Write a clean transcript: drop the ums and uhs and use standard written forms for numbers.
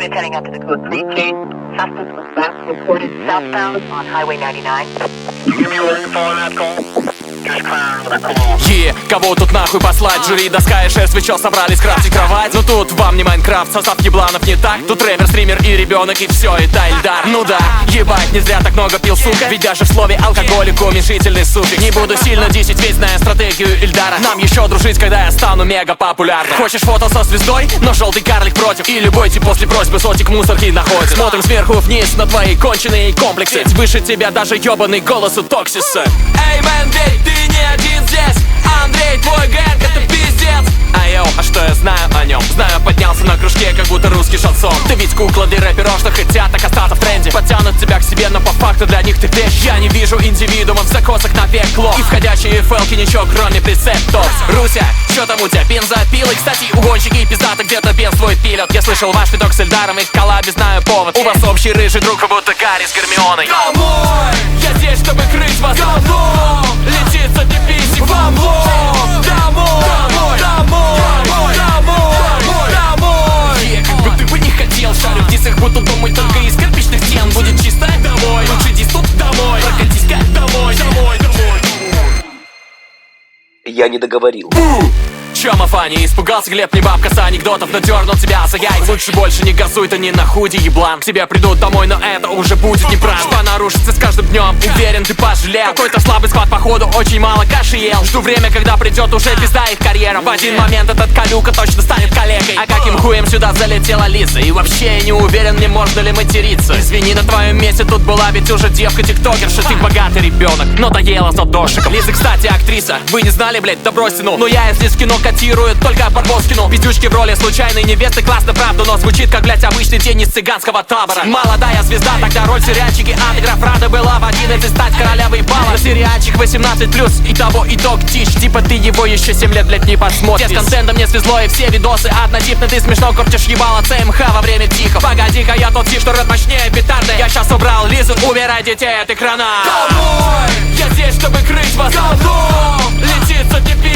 is heading up to the code 3 chase. Suspect was last reported southbound on Highway 99. Give me where you following that call. Кого тут нахуй послать? Жюри, доска и шерсть, вы чё собрались крафтить кровать? Ну тут вам не Майнкрафт, состав ебланов не так. Тут рэпер, стример и ребенок, и все, это Ильдар. Ну да, ебать, не зря так много пил, сука. Ведь даже в слове алкоголик уменьшительный суффикс. Не буду сильно десять, ведь зная стратегию Ильдара. Нам еще дружить, когда я стану мега популярным. Хочешь фото со звездой, но желтый карлик против. И любой тип после просьбы сотик мусорки находит. Смотрим сверху вниз на твои конченые комплексы. Ведь выше тебя даже ебаный голос у Токсиса. Эй, мэн, ведь ты не один здесь. Андрей, твой гэнг, это пиздец. Айоу, а что я знаю о нем? Знаю, поднялся на кружке, как будто русский шансон. Ты ведь кукла для рэперов, что хотят так остаться в тренде. Подтянут тебя к себе, но по факту для них ты вещь. Я не вижу индивидуумов в закосах на век лох. И входящие фэлки ничего, кроме прецептов. Руся, чё там у тебя, бензопилы? Кстати, угонщики пиздата где-то бенз свой пилят. Я слышал ваш видок с Эльдаром, их коллабе знаю повод. У вас общий рыжий друг, как будто Гарри с Гермионой. Домой! Я здесь, чтобы крыть вас говно. Летит сотни писем вам в лоб. Домой! Домой! Домой! Домой! Домой! Как бы ты бы не хотел, шарю в дисах, будто думать только из кирпичных стен. Будет чисто домой, лучше дис тут домой. Прокатись-ка домой, домой, домой. Я не договорил. Чё, Мафани, испугался Глеб, не бабка с анекдотов, но дернул тебя за яйца. Лучше больше не газуй, ты не на худи, еблан. К тебе придут домой, но это уже будет неправда. Что нарушится с каждым днем, уверен, ты пожалел. Какой-то слабый склад, походу, очень мало каши ел. Жду время, когда придет уже пизда их карьера. В один момент этот Калюка точно станет коллегой. А каким хуем сюда залетела Лиза? И вообще я не уверен, мне можно ли материться. Извини, на твоем месте тут была ведь уже девка-тиктокерша. Ты богатый ребенок, но доела за дошиком. Лиза, кстати, актриса. Вы не знали, блять, да бросьте, ну. Но я если в кино котирует, только Барбоскину. Пиздючки в роли случайной невесты, классно, правда, но звучит как, блять, обычный день из цыганского табора. Молодая звезда, тогда роль в сериальчике автограф Рада была в 11 стать королевой бала. Сериальчик 18+, и того итог тищ. Типа ты его еще 7 лет, блять, не посмотришь. С контентом не свезло, и все видосы однотипны. Ты смешно корчишь ебало ЦМХ во время тихо. Погоди-ка, я тот тип, что рэп мощнее петарды. Я сейчас убрал Лизу, умирай, детей от экрана. Домой! Я здесь, чтобы крыть вас говном. Летит сотни